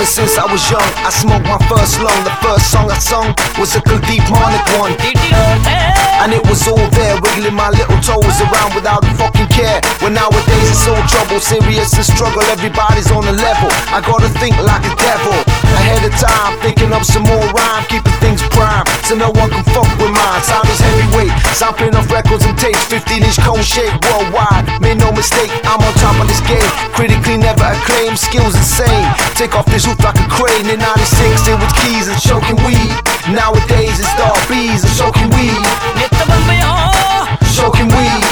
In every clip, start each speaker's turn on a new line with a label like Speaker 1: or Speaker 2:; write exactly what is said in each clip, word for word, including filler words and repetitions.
Speaker 1: Ever since I was young, I smoked my first lung. The first song I sung was a Kuldeep Manik one, and it was all there, wiggling my little toes around without a fucking care. When nowadays it's all trouble, serious and struggle, everybody's on a level. I gotta think like a devil, ahead of time, thinking up some more rhyme, keeping things prime, so no one can fuck with mine. Sound is heavyweight, sampling off records and tapes, fifteen inch cone shape worldwide. Made no mistake, I'm on top of this game, critically never acclaimed, skills insane. Take off this roof like a crane. In ninety-six it was keys and choking weed. Nowadays it's dog bees and choking weed. Choking weed.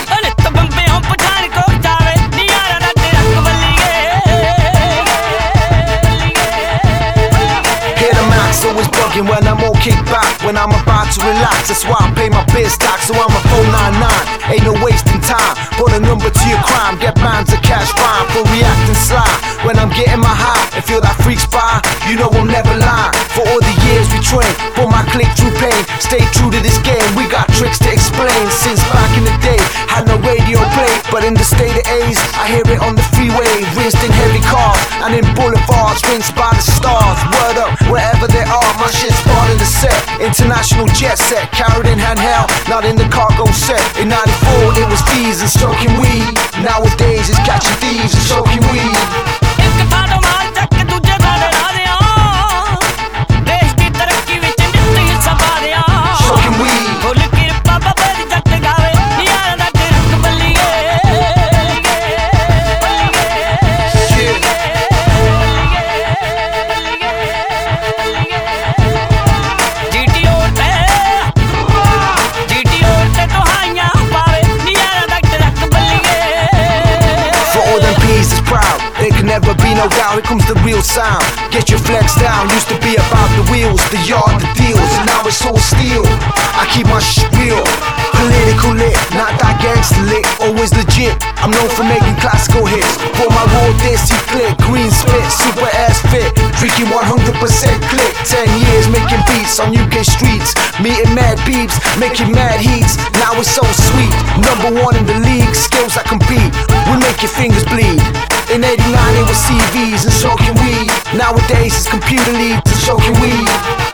Speaker 1: Hear the max always bugging when I'm all kicked back, when I'm about to relax. That's why I pay my biz tax, so I'm a four nine nine. Ain't no wasting time, put a number to your crime. Get bands of cash fine for reacting sly. When I'm getting my high and feel that freak spy, you know I'm never lying. For all the years we train, for my click through pain. Stay true to this game, we got tricks to explain. Since back in the day, had no radio play, but in the state of A's, I hear it on the freeway. Rinsed in heavy cars, and in boulevards, rinsed by the stars. Word up, wherever they are, my shit's part of the set. International jet set, carried in handheld, not in the cargo set. In ninety-four it was fees and stroking weed. Nowadays it's catching thieves and stroking weed. Never be no doubt, here comes the real sound. Get your flex down, used to be about the wheels, the yard, the deals, and now it's all steel. I keep my shit real, political lit, not that gangster lit, always legit. I'm known for making classical hits. For my raw desi click, green spit, super ass fit, freaky one hundred percent click. Ten years making beats on U K streets, meeting mad peeps, making mad heats. Now it's so sweet, number one in the league, skills that compete, we make your fingers bleed. In eighty-nine it was C Vs and smoking weed. Nowadays it's computer leads and smoking weed.